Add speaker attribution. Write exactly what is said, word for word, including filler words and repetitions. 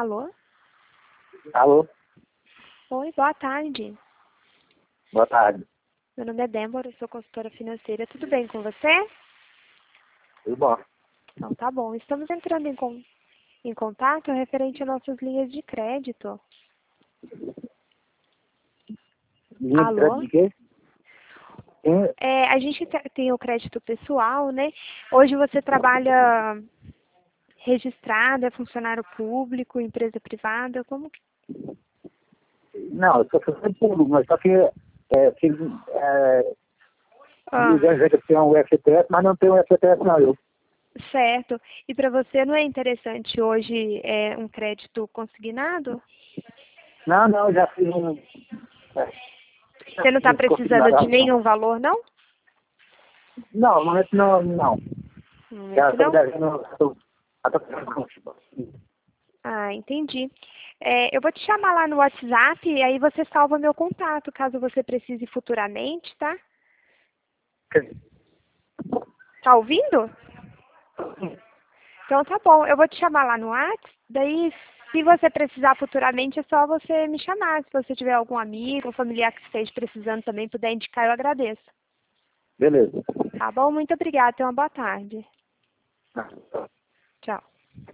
Speaker 1: Alô?
Speaker 2: Alô?
Speaker 1: Oi, boa tarde.
Speaker 2: Boa tarde.
Speaker 1: Meu nome é Débora, eu sou consultora financeira. Tudo bem com você?
Speaker 2: Tudo bom?
Speaker 1: Então tá bom. Estamos entrando em, con em contato referente a nossas linhas de crédito.
Speaker 2: Linha de crédito
Speaker 1: Alô?
Speaker 2: de quê? Tem...
Speaker 1: É, a gente te- tem o crédito pessoal, né? Hoje você trabalha registrado, é funcionário público, empresa privada, como que...
Speaker 2: Não, eu sou funcionário público, mas só que é, fiz, é,
Speaker 1: Ah,
Speaker 2: eu tenho um F T S, mas não tenho um F T S não, eu.
Speaker 1: certo. E para você não é interessante hoje é, um crédito consignado?
Speaker 2: Não, não, já fiz um... É,
Speaker 1: Você não está
Speaker 2: fiz
Speaker 1: precisando de
Speaker 2: consignado, não.
Speaker 1: nenhum valor, não?
Speaker 2: Não, no momento não, não.
Speaker 1: No
Speaker 2: Já
Speaker 1: momento
Speaker 2: estou
Speaker 1: não?
Speaker 2: devendo... já tô- já tô-
Speaker 1: Ah, entendi. É, eu vou te chamar lá no WhatsApp e aí você salva meu contato, caso você precise futuramente, tá? Tá ouvindo? Então tá bom, eu vou te chamar lá no WhatsApp, daí se você precisar futuramente é só você me chamar. Se você tiver algum amigo ou familiar que esteja precisando também, puder indicar, eu agradeço.
Speaker 2: Beleza.
Speaker 1: Tá bom? Muito obrigada, tenha uma boa tarde. Tchau.